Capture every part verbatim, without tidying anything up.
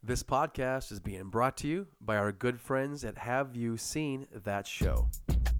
This podcast is being brought to you by our good friends at Have You Seen That Show?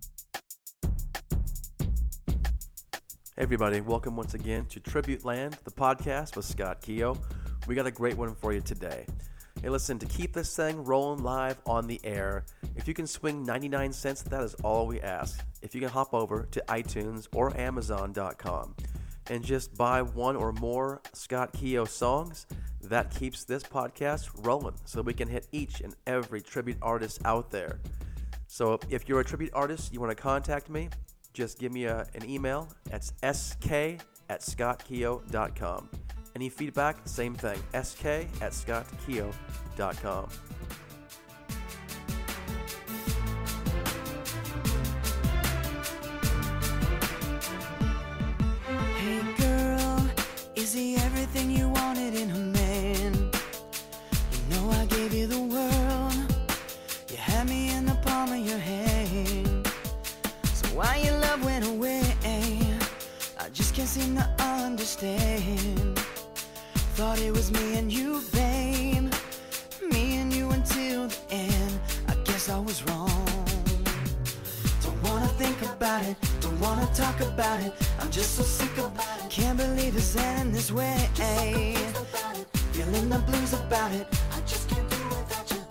Hey everybody, welcome once again to Tribute Land, the podcast with Scott Keogh. We got a great one for you today. Hey listen, to keep this thing rolling live on the air, if you can swing ninety-nine cents, that is all we ask. If you can hop over to iTunes or Amazon dot com and just buy one or more Scott Keogh songs, that keeps this podcast rolling so we can hit each and every tribute artist out there. So if you're a tribute artist, you want to contact me, just give me a, an email. It's sk at scott keogh dot com. Any feedback, same thing, sk at scott keogh dot com. Hey girl, is he everything you wanted in a man? You know I gave you the world. You had me in the palm of your hand. So why your love went away, I just can't seem to understand. Thought it was me and you, babe. Me and you until the end. I guess I was wrong. Don't wanna think about it, don't wanna talk about it. I'm just so sick of it. Can't believe it's ending this way. Feeling the blues about it. I just can't do without you.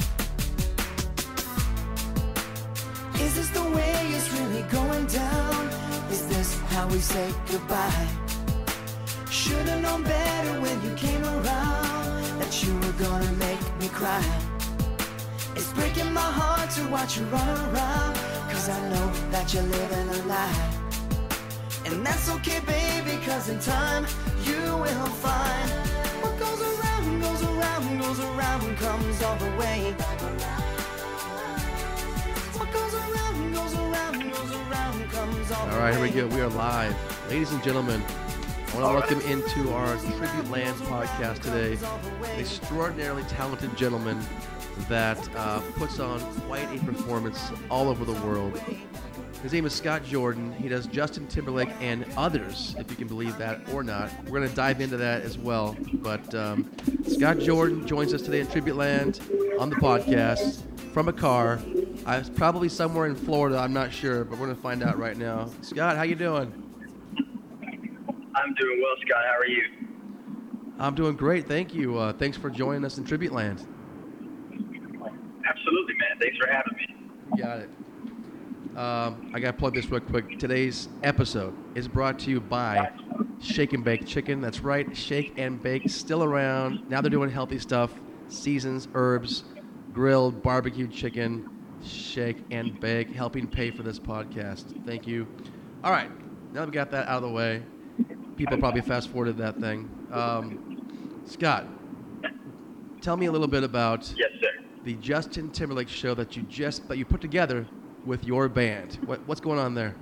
Is this the way it's really going down? Is this how we say goodbye? Should've known better when you came around, that you were gonna make me cry. It's breaking my heart to watch you run around, cause I know that you're living a lie. And that's okay, baby, cause in time you will find what goes around, goes around, goes around, comes all the way back around. What goes around, goes around, goes around, comes all the way. All right, here we go. We are live. Ladies and gentlemen, I want to welcome into our Tribute Land podcast today an extraordinarily talented gentleman that uh, puts on quite a performance all over the world. His name is Scott Jordan. He does Justin Timberlake and others, if you can believe that or not. We're going to dive into that as well. But um, Scott Jordan joins us today in Tribute Land on the podcast from a car. I was probably somewhere in Florida, I'm not sure, but we're going to find out right now. Scott, how you doing? I'm doing well, Scott. How are you? I'm doing great, thank you. Uh, thanks for joining us in Tribute Land. Absolutely, man. Thanks for having me. Got it. Um, I got to plug this real quick. Today's episode is brought to you by Shake and Bake Chicken. That's right, Shake and Bake, still around. Now they're doing healthy stuff, seasons, herbs, grilled, barbecued chicken. Shake and Bake, helping pay for this podcast. Thank you. All right, now that we got that out of the way, people probably fast-forwarded that thing. Um, Scott, tell me a little bit about Yes, sir. the Justin Timberlake show that you just that you put together with your band. What, what's going on there?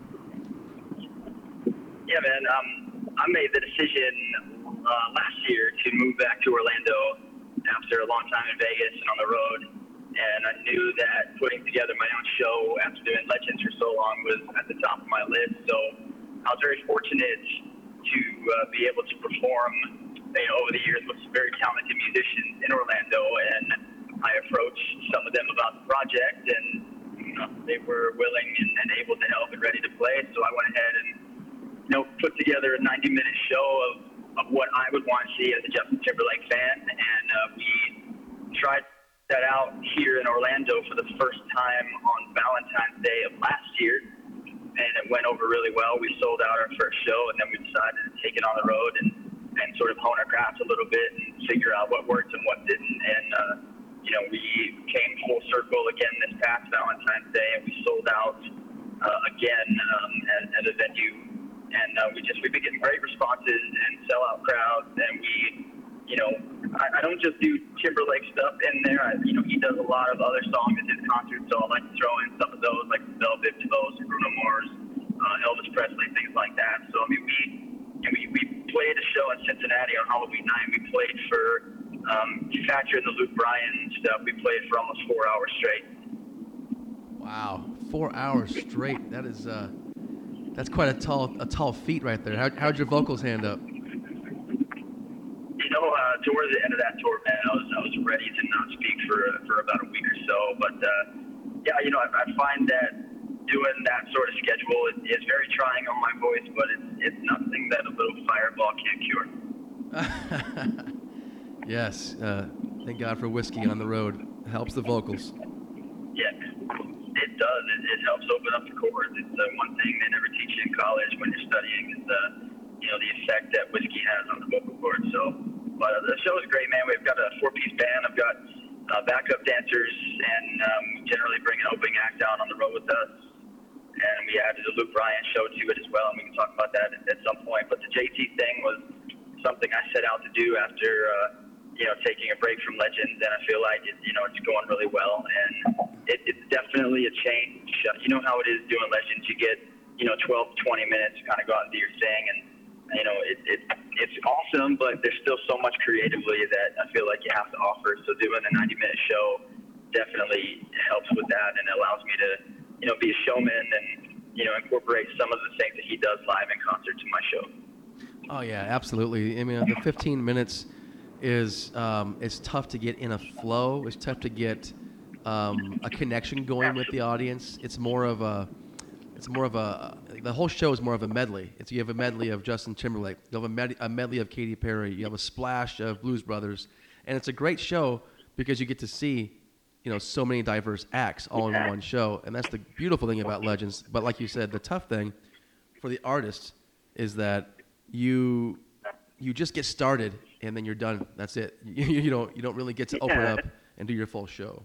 Yeah, man. Um, I made the decision uh, last year to move back to Orlando after a long time in Vegas and on the road. And I knew that putting together my own show after doing Legends for so long was at the top of my list. So I was very fortunate to uh, be able to perform, you know, over the years with some very talented musicians in Orlando, and I approached some of them about the project, and you know, they were willing and, and able to help and ready to play. So I went ahead and you know put together a ninety minute show of, of what I would want to see as a Justin Timberlake fan, and uh, we tried that out here in Orlando for the first time on Valentine's Day of last year. And it went over really well. We sold out our first show, and then we decided to take it on the road and, and sort of hone our craft a little bit and figure out what worked and what didn't. And, uh, you know, we came full circle again this past Valentine's Day, and we sold out uh, again um, at, at a venue. And uh, we just, we've been getting great responses and sellout crowds. And we, you know, I, I don't just do Timberlake stuff in there. I, you know, he does a lot of other songs at his concerts, so I like to throw in some of those, like the Velvet Devos, Bruno Mars, uh, Elvis Presley, things like that. So, I mean, we, you know, we we played a show in Cincinnati on Halloween night. We played for um, Thatcher and the Luke Bryan stuff. We played for almost four hours straight. Wow, four hours straight. That is uh, that's quite a tall a tall feat right there. How how'd your vocals hand up? You know, uh, towards the end of that tour, man, I was I was ready to not you know, I, I find that doing that sort of schedule is, is very trying on my voice, but it's, it's nothing that a little fireball can't cure. Yes. Uh, thank God for whiskey on the road. Helps the vocals. Yeah, it does. It, it helps open up the chords. It's uh, one thing they never teach you in college when you're studying is the, you know, the effect that whiskey has on the vocal cords. So, but uh, the show is great, man. We've got a four-piece band. I've got uh, backup dancers, and um, generally bring an opening act down on the road with us. And we added a Luke Bryan show to it as well, and we can talk about that at, at some point. But the J T thing was something I set out to do after, uh, you know, taking a break from Legends, and I feel like, it, you know, it's going really well. And it, it's definitely a change. You know how it is doing Legends. You get, you know, twelve to twenty minutes to kind of go out and do your thing, and, you know, it, it it's awesome, but there's still so much creatively that I feel like you have to offer. So doing a ninety-minute show definitely helps with that, and allows me to, you know, be a showman and, you know, incorporate some of the things that he does live in concert to my show. Oh yeah, absolutely. I mean, the fifteen minutes is um, it's tough to get in a flow. It's tough to get um, a connection going with the audience. It's more of a, it's more of a, the whole show is more of a medley. It's you have a medley of Justin Timberlake. You have a, med- a medley of Katy Perry. You have a splash of Blues Brothers, and it's a great show because you get to see, you know, so many diverse acts all in one show, and that's the beautiful thing about Legends. But like you said, the tough thing for the artist is that you you just get started and then you're done. That's it. You, you don't you don't really get to open Yeah. up and do your full show.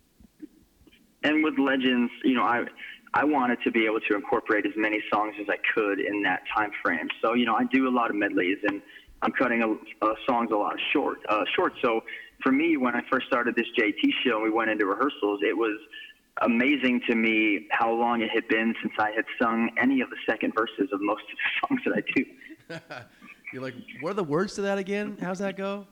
And with Legends, you know, I I wanted to be able to incorporate as many songs as I could in that time frame. So, you know, I do a lot of medleys, and I'm cutting a, a songs a lot short. Uh, short. So for me, when I first started this J T show and we went into rehearsals, it was amazing to me how long it had been since I had sung any of the second verses of most of the songs that I do. You're like, what are the words to that again? How's that go?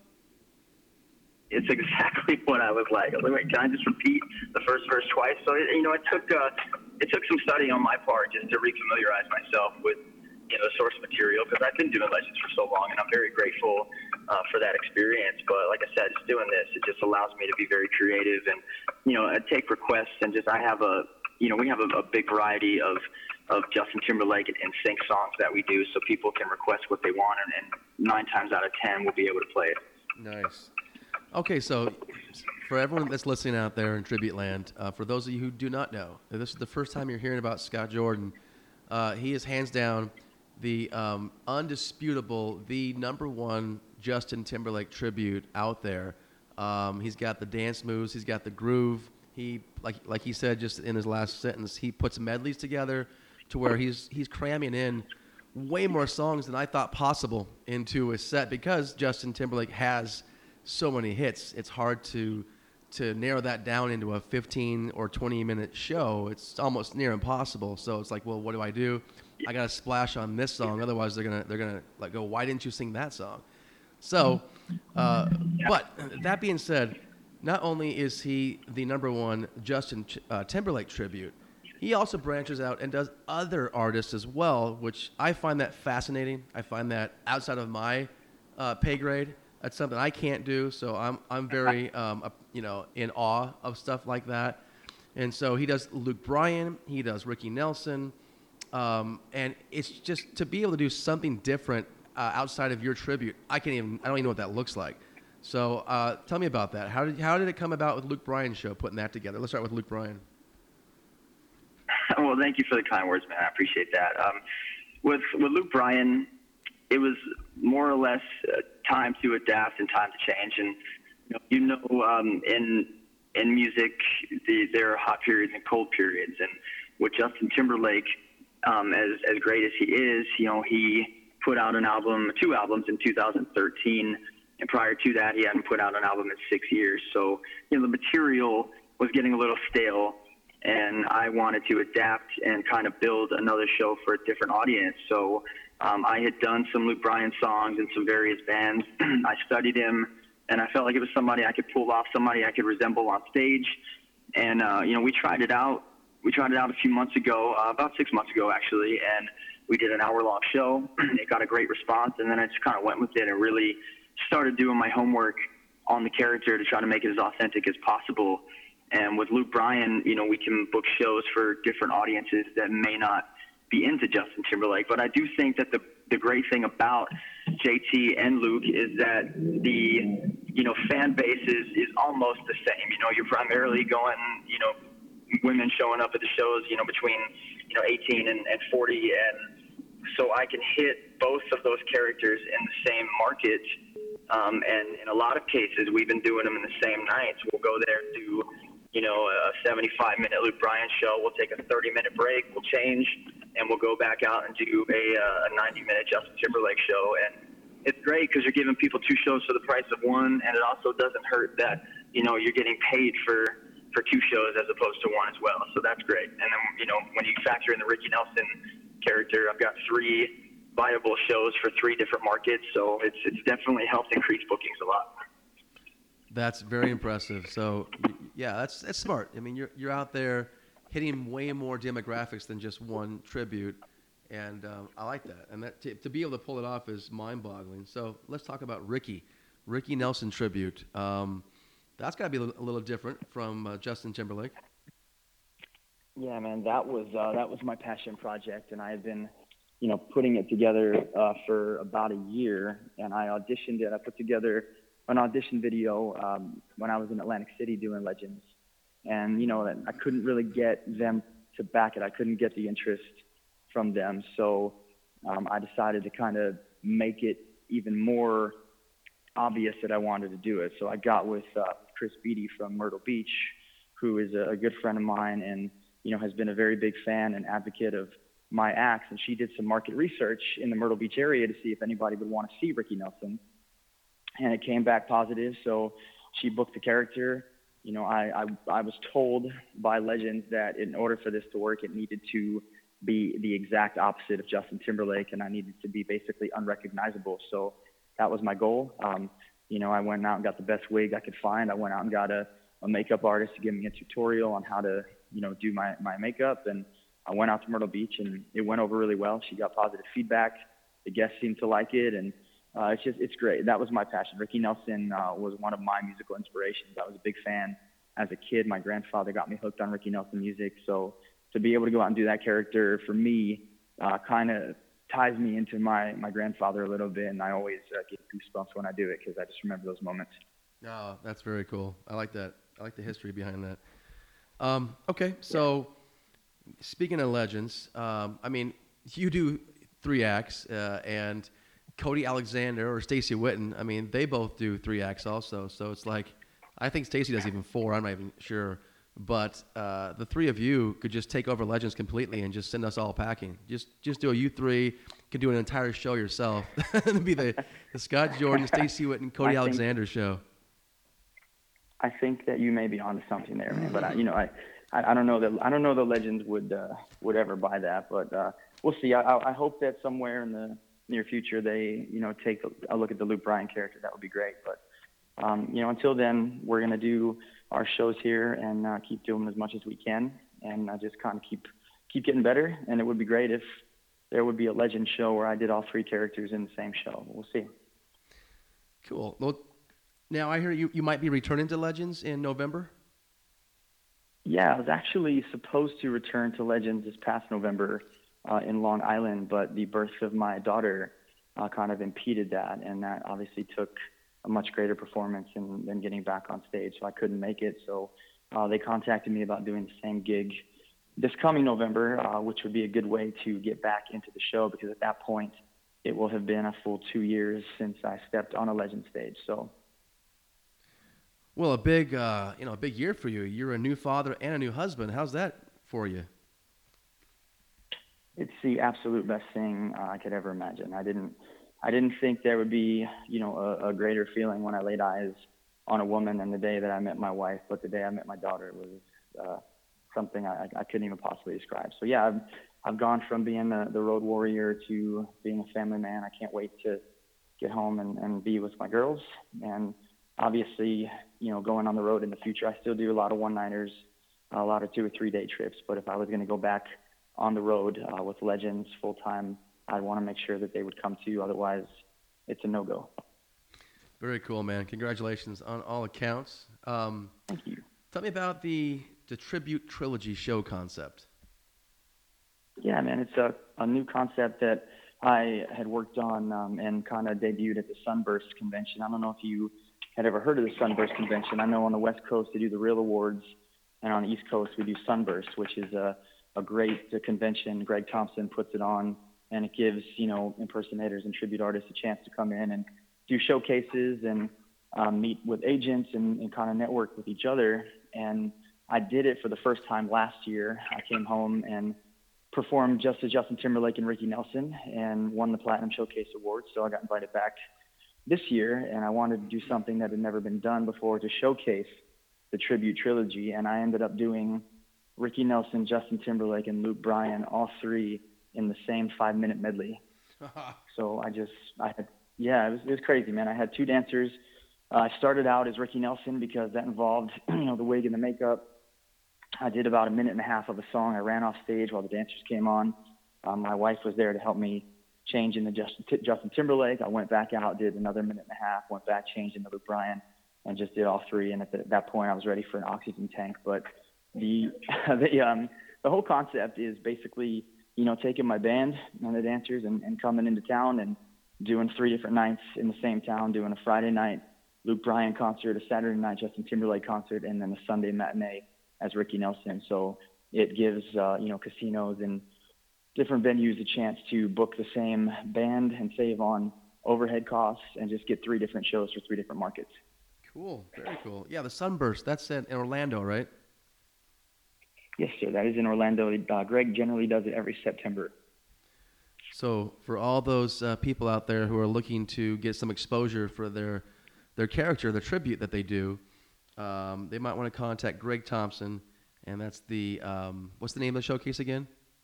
It's exactly what I was like. I was like, wait, can I just repeat the first verse twice? So, it, you know, it took uh, it took some studying on my part just to refamiliarize myself with, you know, the source material, because I've been doing Legends for so long, and I'm very grateful uh, for that experience. But like I said, just doing this, it just allows me to be very creative and, you know, I take requests, and just I have a, you know, we have a, a big variety of, of Justin Timberlake and, and sync songs that we do, so people can request what they want, and, and nine times out of ten we'll be able to play it. Nice. Okay, so for everyone that's listening out there in Tribute Land, uh, for those of you who do not know, if this is the first time you're hearing about Scott Jordan, uh, he is hands down the um, undisputable, the number one Justin Timberlake tribute out there. Um, he's got the dance moves, he's got the groove. He, like like he said just in his last sentence, he puts medleys together to where he's he's cramming in way more songs than I thought possible into a set, because Justin Timberlake has so many hits. It's hard to to narrow that down into a fifteen or twenty minute show. It's almost near impossible. So it's like, well, what do I do? I got to splash on this song, otherwise they're gonna they're gonna like go, why didn't you sing that song? So, uh, but that being said, not only is he the number one Justin uh, Timberlake tribute, he also branches out and does other artists as well, which I find that fascinating. I find that outside of my uh, pay grade. That's something I can't do, so I'm I'm very um, uh, you know in awe of stuff like that. And so he does Luke Bryan, he does Ricky Nelson, um, and it's just to be able to do something different uh, outside of your tribute. I can't even I don't even know what that looks like. So uh, tell me about that. How did how did it come about with Luke Bryan's show, putting that together? Let's start with Luke Bryan. Well, thank you for the kind words, man. I appreciate that. Um, with with Luke Bryan, it was more or less uh, time to adapt and time to change. And you know, you know um, in in music, the, there are hot periods and cold periods. And with Justin Timberlake, um, as as great as he is, you know, he put out an album, two albums in two thousand thirteen, and prior to that, he hadn't put out an album in six years. So you know, the material was getting a little stale, and I wanted to adapt and kind of build another show for a different audience. So Um, I had done some Luke Bryan songs in some various bands. I studied him, and I felt like it was somebody I could pull off, somebody I could resemble on stage. And, uh, you know, we tried it out. We tried it out a few months ago, uh, about six months ago, actually, and we did an hour-long show. It got a great response, and then I just kind of went with it and really started doing my homework on the character to try to make it as authentic as possible. And with Luke Bryan, you know, we can book shows for different audiences that may not be into Justin Timberlake. But I do think that the the great thing about J T and Luke is that the, you know, fan base is, is almost the same. You know, you're primarily going, you know, women showing up at the shows, you know, between, you know, eighteen and, and forty. And so I can hit both of those characters in the same market. Um, and in a lot of cases, we've been doing them in the same nights. We'll go there and do, you know, a seventy-five minute Luke Bryan show. We'll take a thirty minute break. We'll change, and we'll go back out and do a, uh, a ninety minute Justin Timberlake show. And it's great because you're giving people two shows for the price of one, and it also doesn't hurt that, you know, you're getting paid for, for two shows as opposed to one as well. So that's great. And then, you know, when you factor in the Ricky Nelson character, I've got three viable shows for three different markets. So it's it's definitely helped increase bookings a lot. That's very impressive. So, yeah, that's that's smart. I mean, you're you're out there hitting way more demographics than just one tribute, and um, I like that. And that to, to be able to pull it off is mind-boggling. So let's talk about Ricky, Ricky Nelson tribute. Um, that's got to be a little, a little different from uh, Justin Timberlake. Yeah, man, that was uh, that was my passion project, and I had been, you know, putting it together uh, for about a year, and I auditioned it. I put together an audition video um, when I was in Atlantic City doing Legends. And, you know, I couldn't really get them to back it. I couldn't get the interest from them. So um, I decided to kind of make it even more obvious that I wanted to do it. So I got with uh, Chris Beatty from Myrtle Beach, who is a, a good friend of mine and, you know, has been a very big fan and advocate of my acts. And she did some market research in the Myrtle Beach area to see if anybody would want to see Ricky Nelson. And it came back positive. So she booked the character. You know, I, I, I was told by Legends that in order for this to work, it needed to be the exact opposite of Justin Timberlake, and I needed to be basically unrecognizable. So that was my goal. Um, you know, I went out and got the best wig I could find. I went out and got a, a makeup artist to give me a tutorial on how to, you know, do my, my makeup. And I went out to Myrtle Beach, and it went over really well. She got positive feedback. The guests seemed to like it, and Uh, it's just, it's great. That was my passion. Ricky Nelson uh, was one of my musical inspirations. I was a big fan as a kid. My grandfather got me hooked on Ricky Nelson music. So to be able to go out and do that character for me uh, kind of ties me into my, my grandfather a little bit. And I always uh, get goosebumps when I do it because I just remember those moments. Oh, that's very cool. I like that. I like the history behind that. Um, okay, so speaking of Legends, um, I mean, you do three acts uh, and Cody Alexander or Stacey Witten, I mean, they both do three acts also. So it's like, I think Stacey does even four. I'm not even sure. But uh, the three of you could just take over Legends completely and just send us all packing. Just just do a you three, could do an entire show yourself. It'd be the, the Scott Jordan, Stacey Witten, Cody I Alexander think, show. I think that you may be onto something there, man. But I, you know, I, I, I don't know that I don't know the Legends would uh, would ever buy that. But uh, we'll see. I, I hope that somewhere in the near future they, you know, take a, a look at the Luke Bryan character. That would be great. But um, you know, until then, we're gonna do our shows here and uh, keep doing as much as we can, and uh, just kind of keep keep getting better. And it would be great if there would be a Legend show where I did all three characters in the same show. We'll see. Cool. Well, now I hear you you might be returning to Legends in November. Yeah, I was actually supposed to return to Legends this past November uh, in Long Island, but the birth of my daughter uh, kind of impeded that, and that obviously took a much greater performance than, than getting back on stage, so I couldn't make it. So uh, they contacted me about doing the same gig this coming November, uh, which would be a good way to get back into the show, because at that point it will have been a full two years since I stepped on a Legend stage. So. Well, a big, uh, you know, a big year for you. You're a new father and a new husband. How's that for you? It's the absolute best thing uh, I could ever imagine. I didn't, I didn't think there would be, you know, a, a greater feeling when I laid eyes on a woman than the day that I met my wife. But the day I met my daughter was uh, something I, I couldn't even possibly describe. So yeah, I've, I've gone from being the, the road warrior to being a family man. I can't wait to get home and, and be with my girls. And obviously, you know, going on the road in the future, I still do a lot of one-nighters, a lot of two or three-day trips. But if I was going to go back on the road uh, with Legends full-time, I'd want to make sure that they would come to. Otherwise, it's a no-go. Very cool, man. Congratulations on all accounts. Um, Thank you. Tell me about the the tribute trilogy show concept. Yeah, man, it's a, a new concept that I had worked on um, and kind of debuted at the Sunburst Convention. I don't know if you had ever heard of the Sunburst Convention. I know on the West Coast they do the Real Awards, and on the East Coast we do Sunburst, which is a, a great uh, convention. Greg Thompson puts it on, and it gives, you know, impersonators and tribute artists a chance to come in and do showcases and um, meet with agents and, and kind of network with each other. And I did it for the first time last year. I came home and performed just as Justin Timberlake and Ricky Nelson and won the Platinum Showcase Award. So I got invited back this year, and I wanted to do something that had never been done before to showcase the tribute trilogy. And I ended up doing Ricky Nelson, Justin Timberlake, and Luke Bryan, all three in the same five minute medley. So I just, I had, yeah, it was, it was crazy, man. I had two dancers. Uh, I started out as Ricky Nelson because that involved, you know, the wig and the makeup. I did about a minute and a half of a song. I ran off stage while the dancers came on. Um, my wife was there to help me change into Justin, T- Justin Timberlake. I went back out, did another minute and a half, went back, changed into Luke Bryan, and just did all three. And at the, that point, I was ready for an oxygen tank. But the the um, the whole concept is basically, you know, taking my band and the dancers and, and coming into town and doing three different nights in the same town, doing a Friday night Luke Bryan concert, a Saturday night Justin Timberlake concert, and then a Sunday matinee as Ricky Nelson. So it gives, uh, you know, casinos and different venues a chance to book the same band and save on overhead costs and just get three different shows for three different markets. Cool. Very cool. Yeah, the Sunburst, that's in Orlando, right? Yes, sir. That is in Orlando. Uh, Greg generally does it every September. So for all those uh, people out there who are looking to get some exposure for their their character, the tribute that they do, Um, they might want to contact Greg Thompson, and that's the, um, what's the name of the showcase again?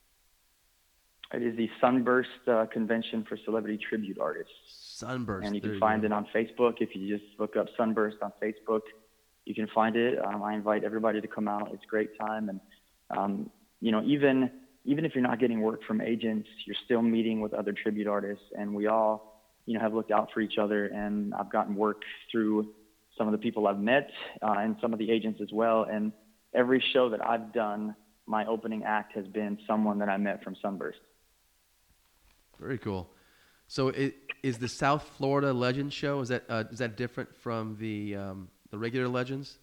It is the Sunburst uh, Convention for Celebrity Tribute Artists. Sunburst. And you there can you find go. it on Facebook. If you just look up Sunburst on Facebook, you can find it. Um, I invite everybody to come out. It's a great time. And, um, you know, even even if you're not getting work from agents, you're still meeting with other tribute artists. And we all, you know, have looked out for each other. And I've gotten work through some of the people I've met uh, and some of the agents as well. And every show that I've done, my opening act has been someone that I met from Sunburst. Very cool. So it, is the South Florida Legends show, is that uh, is that different from the um, the regular Legends?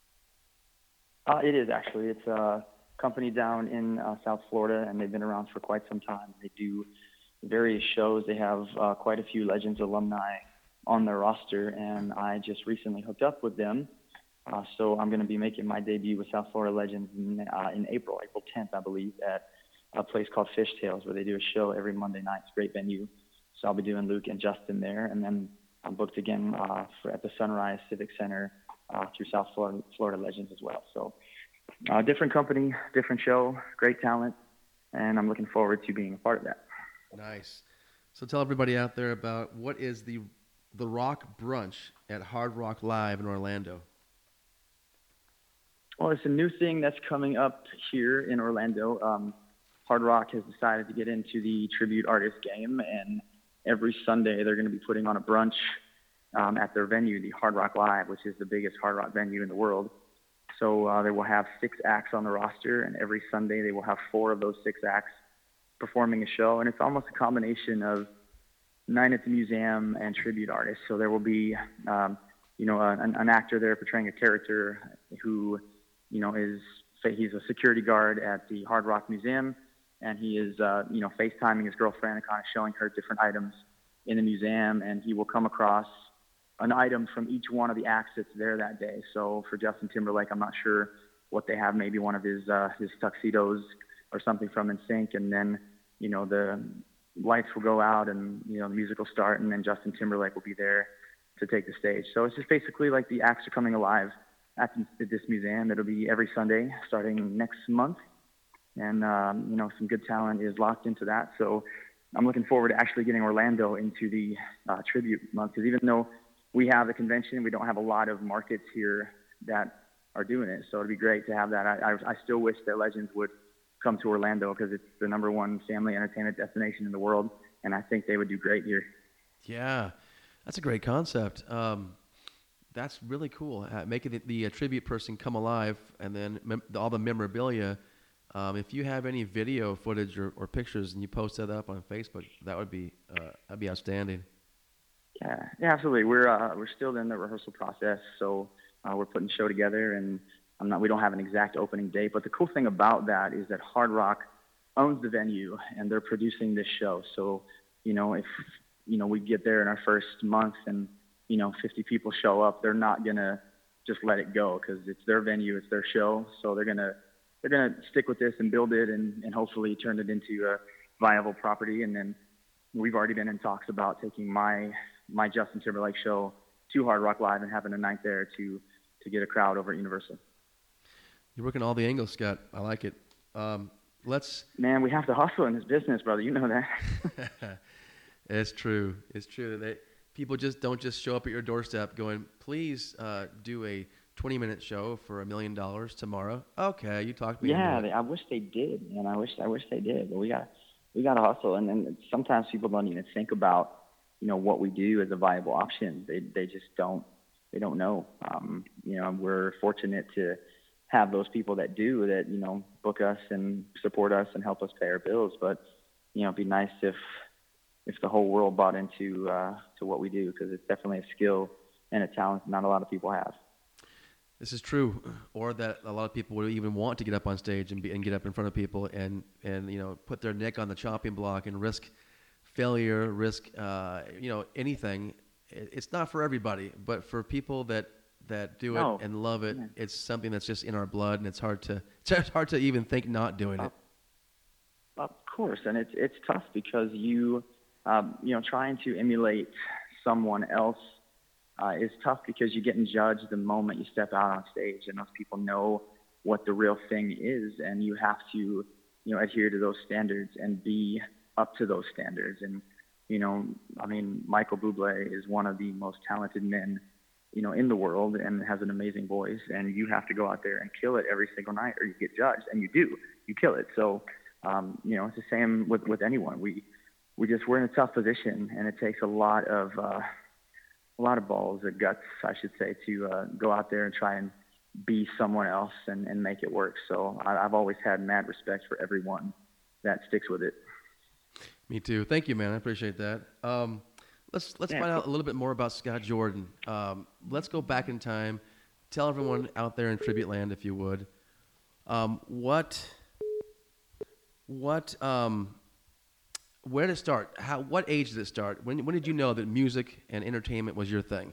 Uh, it is actually. It's a company down in uh, South Florida, and they've been around for quite some time. They do various shows. They have uh, quite a few Legends alumni on their roster, and I just recently hooked up with them. Uh, so I'm going to be making my debut with South Florida Legends in, uh, in April, April tenth, I believe, at a place called Fishtails, where they do a show every Monday night. It's a great venue. So I'll be doing Luke and Justin there, and then I'm booked again uh, for, at the Sunrise Civic Center uh, through South Florida, Florida Legends as well. So uh, different company, different show, great talent, and I'm looking forward to being a part of that. Nice. So tell everybody out there about what is the the Rock Brunch at Hard Rock Live in Orlando. Well, it's a new thing that's coming up here in Orlando. Um, Hard Rock has decided to get into the tribute artist game, and every Sunday they're going to be putting on a brunch um, at their venue, the Hard Rock Live, which is the biggest hard rock venue in the world. So uh, they will have six acts on the roster, and every Sunday they will have four of those six acts performing a show. And it's almost a combination of Night at the Museum and tribute artists. So there will be, um, you know, an, an actor there portraying a character who, you know, is, say he's a security guard at the Hard Rock Museum, and he is, uh, you know, FaceTiming his girlfriend and kind of showing her different items in the museum, and he will come across an item from each one of the acts that's there that day. So for Justin Timberlake, I'm not sure what they have, maybe one of his uh, his tuxedos or something from N Sync, and then, you know, the lights will go out and, you know, the music will start, and then Justin Timberlake will be there to take the stage. So it's just basically like the acts are coming alive at this museum. It'll be every Sunday starting next month. And, um, you know, some good talent is locked into that. So I'm looking forward to actually getting Orlando into the uh, tribute month, because even though we have the convention, we don't have a lot of markets here that are doing it. So it'd be great to have that. I, I, I still wish that Legends would come to Orlando, because it's the number one family entertainment destination in the world, and I think they would do great here. Yeah, that's a great concept. Um, That's really cool. Uh, making the, the uh, tribute person come alive, and then mem- all the memorabilia. Um, if you have any video footage or, or pictures, and you post that up on Facebook, that would be uh, that'd be outstanding. Yeah, yeah, absolutely. We're uh, we're still in the rehearsal process, so uh, we're putting the show together, and I'm not. We don't have an exact opening date, but the cool thing about that is that Hard Rock owns the venue, and they're producing this show. So, you know, if you know we get there in our first month, and you know fifty people show up, they're not gonna just let it go because it's their venue, it's their show. So they're gonna they're gonna stick with this and build it, and, and hopefully turn it into a viable property. And then we've already been in talks about taking my my Justin Timberlake show to Hard Rock Live and having a night there to to get a crowd over at Universal. You're working all the angles, Scott. I like it. Um, let's. Man, we have to hustle in this business, brother. You know that. It's true. It's true. They, people just don't just show up at your doorstep going, please uh, do a twenty-minute show for a million dollars tomorrow. Okay, you talked me Yeah, into they, it. I wish they did, and I wish I wish they did. But we got we got to hustle, and then sometimes people don't even think about you know what we do as a viable option. They they just don't they don't know. Um, you know, we're fortunate to have those people that do that. You know, book us and support us and help us pay our bills. But you know, it'd be nice if if the whole world bought into uh, to what we do, because it's definitely a skill and a talent not a lot of people have. This is true, or that a lot of people would even want to get up on stage and, be, and get up in front of people and, and you know put their neck on the chopping block and risk failure, risk uh, you know anything. It's not for everybody, but for people that, that do No. it and love it, Yeah. it's something that's just in our blood, and it's hard to it's hard to even think not doing it. Of course, and it's it's tough because you um, you know trying to emulate someone else uh, is tough because you're getting judged the moment you step out on stage, and those people know what the real thing is, and you have to you know adhere to those standards and be up to those standards. And you know, I mean, Michael Bublé is one of the most talented men you know in the world and has an amazing voice, and you have to go out there and kill it every single night, or you get judged, and you do, you kill it. So. Um, you know, it's the same with, with anyone. We we just we're in a tough position, and it takes a lot of uh, a lot of balls or guts, I should say, to uh, go out there and try and be someone else and, and make it work. So I, I've always had mad respect for everyone that sticks with it. Me too. Thank you, man. I appreciate that. Um, let's let's Yeah, find cool. out a little bit more about Scott Jordan. Um, let's go back in time. Tell everyone out there in Tribute Land, if you would, um, what. What, um, where to start? How, what age did it start? When, when did you know that music and entertainment was your thing?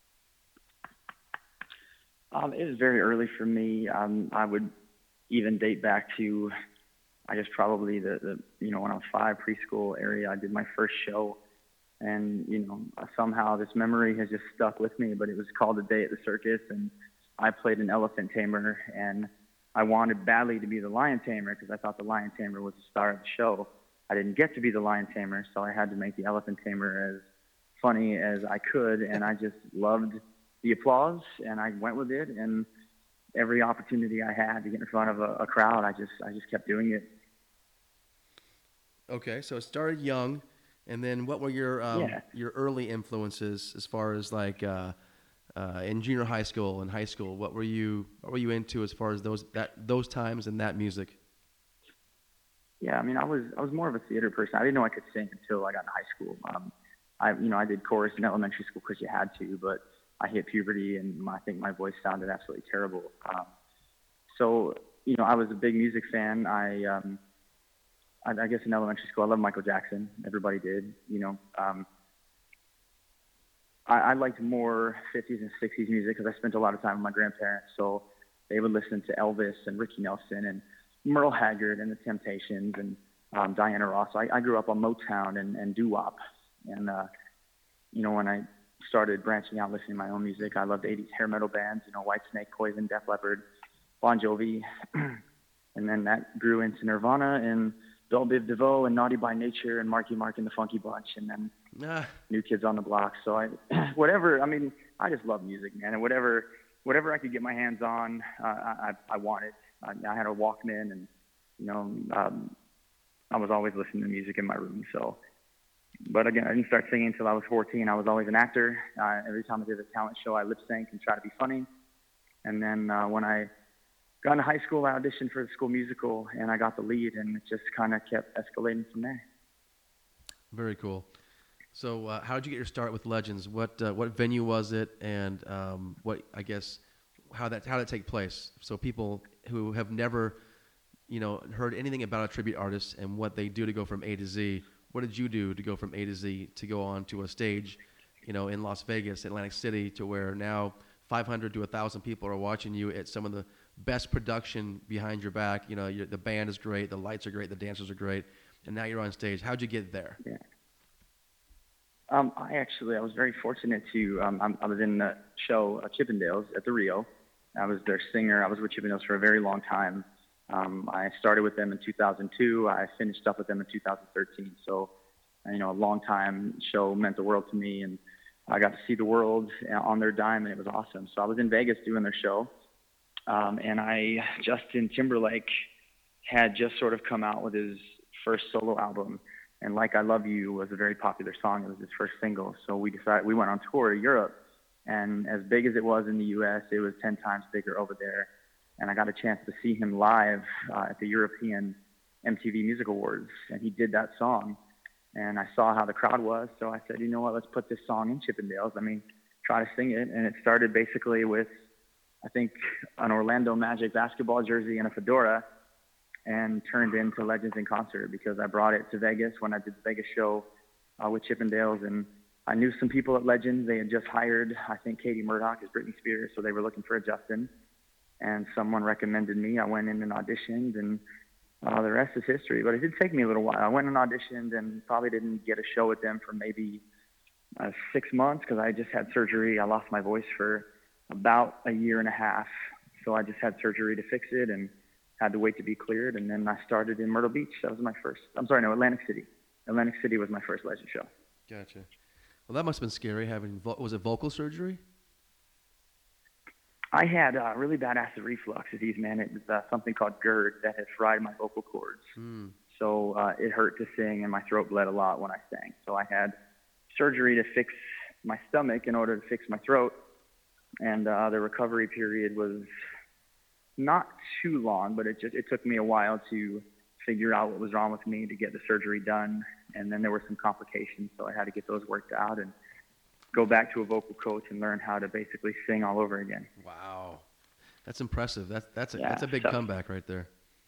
Um, it was very early for me. Um, I would even date back to, I guess probably the, the you know when I was five, preschool area. I did my first show, and you know somehow this memory has just stuck with me. But it was called A Day at the Circus, and I played an elephant tamer, and I wanted badly to be the lion tamer because I thought the lion tamer was the star of the show. I didn't get to be the lion tamer, so I had to make the elephant tamer as funny as I could, and I just loved the applause, and I went with it. And every opportunity I had to get in front of a, a crowd, I just I just kept doing it. Okay, so it started young, and then what were your um, Yeah. your early influences as far as like uh, uh, in junior high school and high school? What were you what were you into as far as those that those times and that music? Yeah, I mean, I was I was more of a theater person. I didn't know I could sing until I got in high school. Um, I you know I did chorus in elementary school because you had to, but I hit puberty and my, I think my voice sounded absolutely terrible. Um, so you know I was a big music fan. I um, I, I guess in elementary school I loved Michael Jackson. Everybody did. You know, um, I, I liked more fifties and sixties music because I spent a lot of time with my grandparents. So they would listen to Elvis and Ricky Nelson and Merle Haggard and the Temptations and um, Diana Ross. I, I grew up on Motown and, and doo-wop. And, uh, you know, when I started branching out, listening to my own music, I loved eighties hair metal bands, you know, Whitesnake, Poison, Def Leppard, Bon Jovi. And then that grew into Nirvana and Belle Biv DeVoe and Naughty by Nature and Marky Mark and the Funky Bunch and then Ah, New Kids on the Block. So I, whatever, I mean, I just love music, man. And whatever, whatever I could get my hands on, uh, I, I wanted. I, I had a Walkman and, you know, um, I was always listening to music in my room. So but again, I didn't start singing until I was fourteen. I was always an actor. Uh, every time I did a talent show, I lip sync and try to be funny. And then uh, when I got into high school, I auditioned for the school musical, and I got the lead, and it just kind of kept escalating from there. Very cool. So, uh, how did you get your start with Legends? What uh, what venue was it, and um, what I guess how that how did it take place? So people who have never, you know, heard anything about a tribute artist and what they do to go from A to Z. What did you do to go from A to Z to go on to a stage, you know, in Las Vegas, Atlantic City, to where now five hundred to one thousand people are watching you at some of the best production behind your back? You know, you're, the band is great, the lights are great, the dancers are great, and now you're on stage. How'd you get there? Yeah. Um, I actually, I was very fortunate to, um, I'm, I was in the show uh, Chippendales at the Rio. I was their singer. I was with Chippendales for a very long time. Um, I started with them in two thousand two. I finished up with them in two thousand thirteen. So, you know, a long time show meant the world to me, and I got to see the world on their dime, and it was awesome. So I was in Vegas doing their show, um, and I, Justin Timberlake had just sort of come out with his first solo album. And Like I Love You was a very popular song. It was his first single. So we decided, we went on tour to Europe, and as big as it was in the U S, it was ten times bigger over there. And I got a chance to see him live uh, at the European M T V Music Awards, and he did that song. And I saw how the crowd was, so I said, you know what, let's put this song in Chippendales. I mean, try to sing it. And it started basically with, I think, an Orlando Magic basketball jersey and a fedora, and turned into Legends in Concert because I brought it to Vegas when I did the Vegas show uh, with Chippendales. And I knew some people at Legends. They had just hired, I think, Katie Murdoch as Britney Spears, so they were looking for a Justin. And someone recommended me. I went in and auditioned, and uh, the rest is history. But it did take me a little while. I went and auditioned and probably didn't get a show with them for maybe uh, six months because I just had surgery. I lost my voice for about a year and a half. So I just had surgery to fix it and had to wait to be cleared. And then I started in Myrtle Beach. That was my first. I'm sorry, no, Atlantic City. Atlantic City was my first Legend show. Gotcha. Well, that must have been scary having, vo- was it vocal surgery? I had uh, really bad acid reflux disease, man. It was uh, something called GERD that had fried my vocal cords. Mm. So uh, it hurt to sing, and my throat bled a lot when I sang. So I had surgery to fix my stomach in order to fix my throat. And uh, the recovery period was not too long, but it just it took me a while to figure out what was wrong with me to get the surgery done. And then there were some complications, so I had to get those worked out and go back to a vocal coach and learn how to basically sing all over again. Wow. That's impressive. That's that's a, yeah, that's a big so, comeback right there.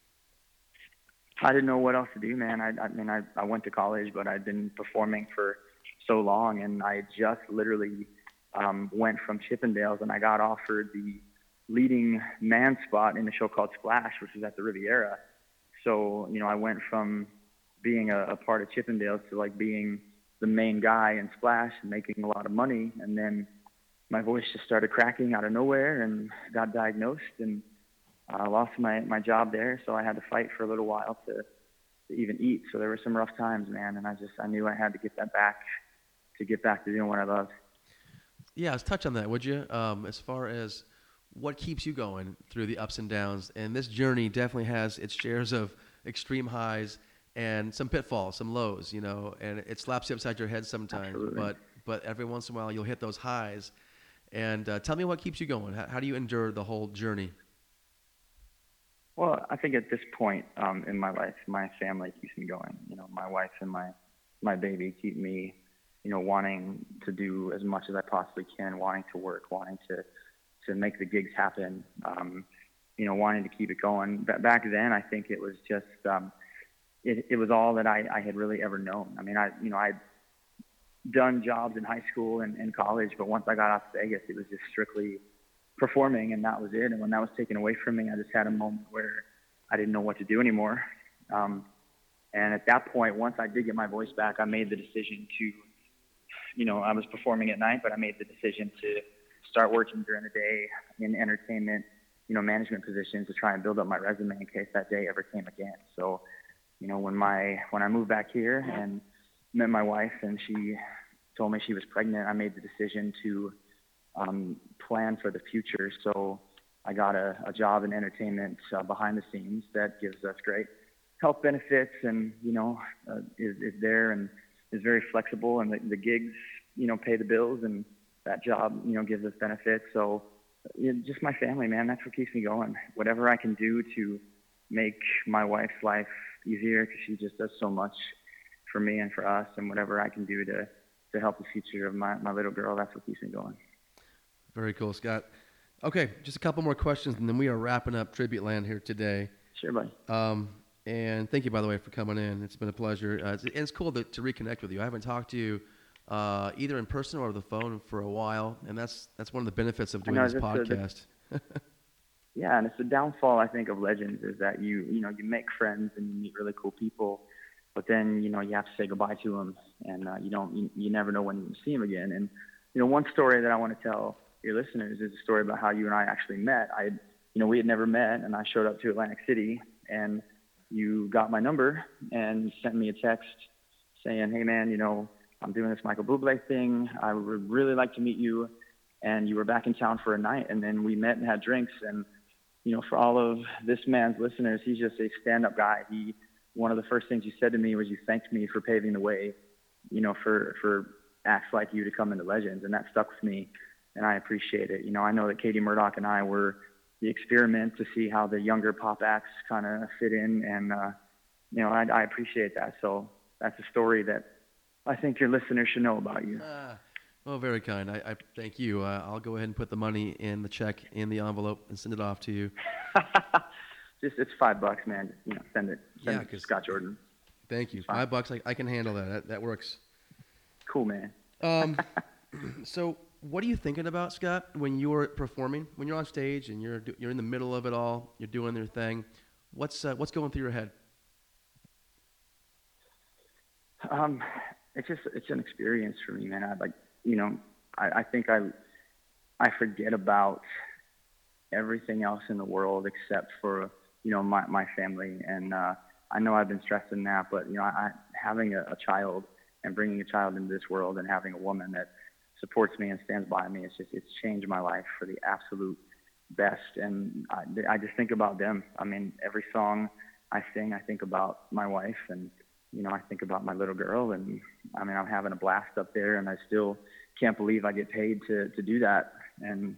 I didn't know what else to do, man. I, I mean, I, I went to college, but I'd been performing for so long, and I just literally um, went from Chippendales, and I got offered the leading man spot in a show called Splash, which was at the Riviera. So, you know, I went from being a, a part of Chippendales to like being the main guy in Splash and making a lot of money. And then my voice just started cracking out of nowhere and got diagnosed, and I uh, lost my, my job there. So I had to fight for a little while to, to even eat. So there were some rough times, man. And I just, I knew I had to get that back to get back to doing what I love. Yeah, let's touch on that, would you? Um, as far as what keeps you going through the ups and downs. And this journey definitely has its shares of extreme highs and some pitfalls, some lows, you know, and it slaps you upside your head sometimes. Absolutely. But but every once in a while you'll hit those highs. And uh, tell me what keeps you going. How, how do you endure the whole journey? Well, I think at this point um, in my life, my family keeps me going. You know, my wife and my, my baby keep me, you know, wanting to do as much as I possibly can, wanting to work, wanting to to make the gigs happen, um, you know, wanting to keep it going. But back then, I think it was just, um, it, it was all that I, I had really ever known. I mean, I, you know, I'd done jobs in high school and, and college, but once I got out to Vegas, it was just strictly performing, and that was it. And when that was taken away from me, I just had a moment where I didn't know what to do anymore. Um, and at that point, once I did get my voice back, I made the decision to, you know, I was performing at night, but I made the decision to start working during the day in entertainment, you know, management positions to try and build up my resume in case that day ever came again. So, you know, when my, when I moved back here and met my wife and she told me she was pregnant, I made the decision to um, plan for the future. So I got a, a job in entertainment uh, behind the scenes that gives us great health benefits and, you know, uh, is, is there and is very flexible, and the, the gigs, you know, pay the bills, and that job, you know, gives us benefits. So you know, just my family, man, that's what keeps me going. Whatever I can do to make my wife's life easier, because she just does so much for me and for us, and whatever I can do to, to help the future of my, my little girl, that's what keeps me going. Very cool, Scott. Okay, just a couple more questions, and then we are wrapping up Tribute Land here today. Sure, buddy. Um, and thank you, by the way, for coming in. It's been a pleasure. Uh, it's, and it's cool to, to reconnect with you. I haven't talked to you uh, either in person or over the phone for a while, and that's that's one of the benefits of doing know, this podcast. A, yeah, and it's the downfall, I think, of legends is that you you know you make friends and you meet really cool people, but then you know you have to say goodbye to them, and uh, you don't you, you never know when you see them again. And you know, one story that I want to tell your listeners is a story about how you and I actually met. I, you know, we had never met, and I showed up to Atlantic City, and you got my number and sent me a text saying, "Hey, man, you know, I'm doing this Michael Bublé thing. I would really like to meet you." And you were back in town for a night, and then we met and had drinks. And you know, for all of this man's listeners, he's just a stand-up guy. He, one of the first things you said to me was you thanked me for paving the way, you know, for for acts like you to come into legends, and that stuck with me. And I appreciate it. You know, I know that Katie Murdoch and I were the experiment to see how the younger pop acts kind of fit in. And, uh, you know, I, I appreciate that. So that's a story that I think your listeners should know about you. Ah, well, very kind. I, I thank you. Uh, I'll go ahead and put the money in the check in the envelope and send it off to you. Just, it's five bucks, man. Just, you know, send it. Send Yeah, it to Scott Jordan. Thank you. Five bucks. I, I can handle that. that. That works. Cool, man. Um, so what are you thinking about, Scott, when you're performing, when you're on stage and you're you're in the middle of it all, you're doing your thing? What's uh, what's going through your head? Um, it's just it's an experience for me, man. I like, you know, I, I think I I forget about everything else in the world except for, you know, my my family. And uh, I know I've been stressing that, but you know, I, having a, a child and bringing a child into this world and having a woman that supports me and stands by me, it's just it's changed my life for the absolute best. And I, I just think about them. I mean, every song I sing, I think about my wife, and you know, I think about my little girl. And I mean, I'm having a blast up there, and I still can't believe I get paid to to do that. And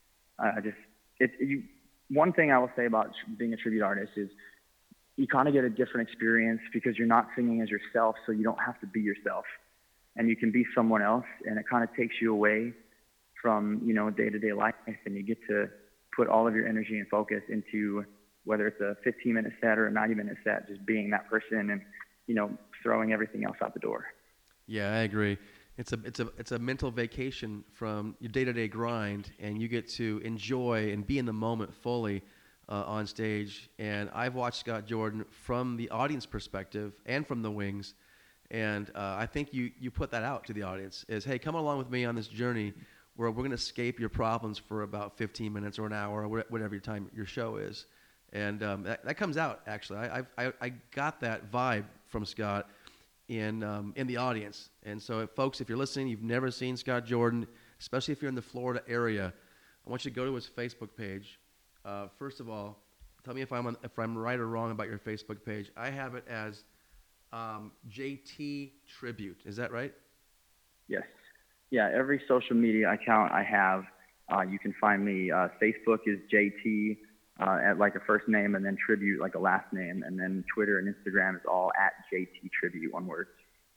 I just it you one thing I will say about being a tribute artist is you kind of get a different experience because you're not singing as yourself, so you don't have to be yourself, and you can be someone else, and it kind of takes you away from, you know, day-to-day life, and you get to put all of your energy and focus into whether it's a fifteen minute set or a ninety minute set, just being that person and, you know, throwing everything else out the door. Yeah, I agree. It's a it's a it's a mental vacation from your day-to-day grind, and you get to enjoy and be in the moment fully uh, on stage. And I've watched Scott Jordan from the audience perspective and from the wings, and uh, I think you you put that out to the audience is, hey, come along with me on this journey where we're going to escape your problems for about fifteen minutes or an hour or whatever your time your show is. And um, that, that comes out, actually. I, I I got that vibe from Scott in um, in the audience. And so, if, folks, if you're listening, you've never seen Scott Jordan, especially if you're in the Florida area, I want you to go to his Facebook page. Uh, first of all, tell me if I'm on, if I'm right or wrong about your Facebook page. I have it as um, J T Tribute. Is that right? Yes. Yeah, every social media account I have, uh, you can find me. Uh, Facebook is J T, uh, at like a first name, and then Tribute like a last name, and then Twitter and Instagram is all at J T Tribute, one word.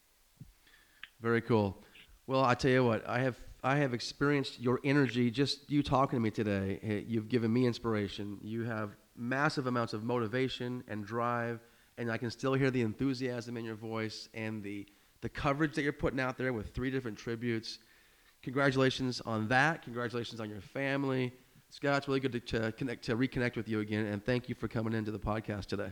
Very cool. Well, I tell you what, I have I have experienced your energy, just you talking to me today. You've given me inspiration. You have massive amounts of motivation and drive, and I can still hear the enthusiasm in your voice and the the coverage that you're putting out there with three different tributes. Congratulations on that. Congratulations on your family. Scott, it's really good to, to connect, to reconnect with you again, and thank you for coming into the podcast today.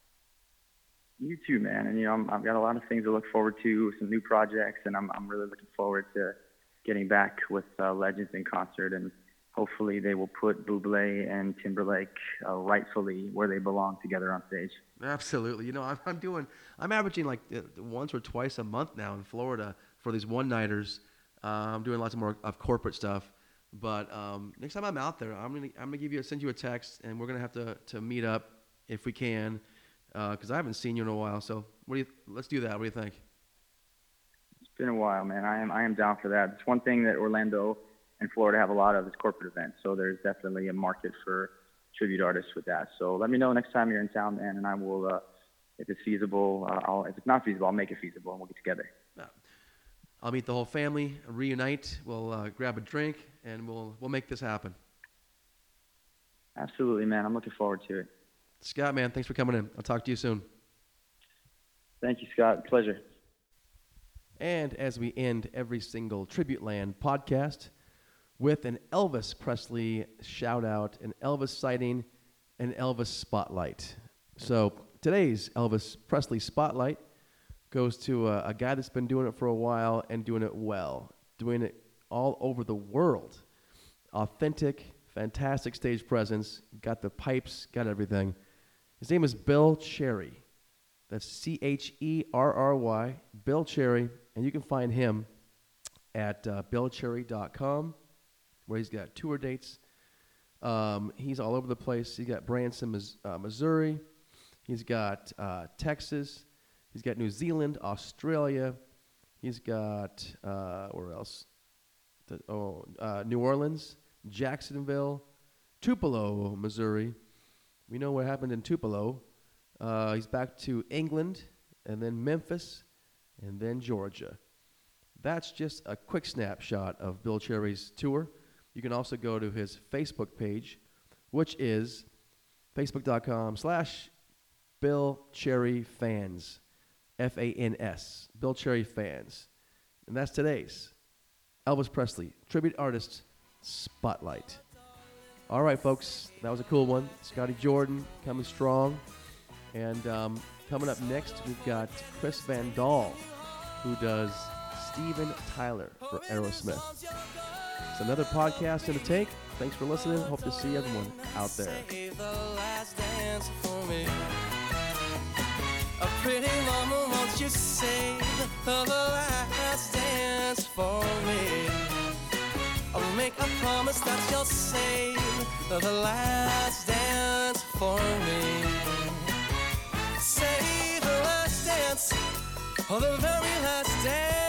You too, man. And you know, I'm, I've got a lot of things to look forward to, some new projects, and I'm I'm really looking forward to getting back with uh, Legends in concert, and hopefully they will put Bublé and Timberlake uh, rightfully where they belong together on stage. Absolutely. You know, I'm, I'm doing, I'm averaging like uh, once or twice a month now in Florida for these one-nighters. Uh, I'm doing lots more of corporate stuff. But um, next time I'm out there, I'm gonna I'm gonna give you send you a text, and we're gonna have to, to meet up if we can, because uh, I haven't seen you in a while. So what do you? Let's do that. What do you think? It's been a while, man. I am I am down for that. It's one thing that Orlando and Florida have a lot of is corporate events. So there's definitely a market for tribute artists with that. So let me know next time you're in town, man, and I will, uh, if it's feasible, uh, I'll, if it's not feasible, I'll make it feasible and we'll get together. Yeah. I'll meet the whole family, reunite. We'll uh, grab a drink, and we'll we'll make this happen. Absolutely, man. I'm looking forward to it. Scott, man, thanks for coming in. I'll talk to you soon. Thank you, Scott. Pleasure. And as we end every single Tribute Land podcast with an Elvis Presley shout out, an Elvis sighting, an Elvis spotlight. So today's Elvis Presley spotlight goes to a, a guy that's been doing it for a while and doing it well, doing it all over the world. Authentic, fantastic stage presence, got the pipes, got everything. His name is Bill Cherry. That's C H E R R Y, Bill Cherry, and you can find him at uh, bill cherry dot com, where he's got tour dates. Um, he's all over the place. He's got Branson, uh, Missouri. He's got uh, Texas. He's got New Zealand, Australia. He's got, uh, where else? The, oh, uh, New Orleans, Jacksonville, Tupelo, Missouri. We know what happened in Tupelo. Uh, he's back to England, and then Memphis, and then Georgia. That's just a quick snapshot of Bill Cherry's tour. You can also go to his Facebook page, which is facebook.com slash Bill Cherry Fans. F A N S, Bill Cherry Fans. And that's today's Elvis Presley Tribute Artist Spotlight. All right, folks, that was a cool one. Scotty Jordan coming strong. And um, coming up next, we've got Chris Van Dahl, who does Steven Tyler for Aerosmith. It's another podcast in the tank. Thanks for listening. Hope to see everyone out there. A pretty woman, won't you save the last dance for me? I'll make a promise that you'll save the last dance for me. Save the last dance, or the very last dance.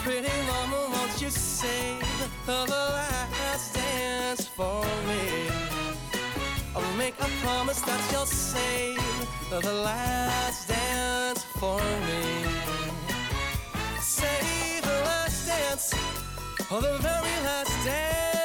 Pretty mama, won't you sing the last dance for me? I'll make a promise that you'll sing the last dance for me. Say the last dance, or the very last dance.